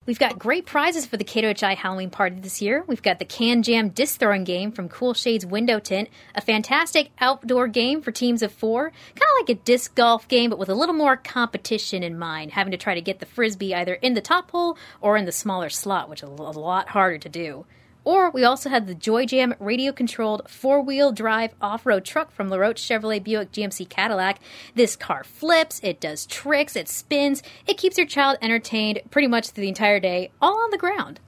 We've got great prizes for the K2HI Halloween party this year. We've got the Can Jam disc throwing game from Cool Shades Window Tint, a fantastic outdoor game for teams of 4, kind of like a disc golf game, but with a little more competition in mind, having to try to get the frisbee either in the top hole or in the smaller slot, which is a lot harder to do. Or we also had the Joy Jam radio-controlled 4-wheel drive off-road truck from LaRoche Chevrolet Buick GMC Cadillac. This car flips, it does tricks, it spins, it keeps your child entertained pretty much the entire day, all on the ground.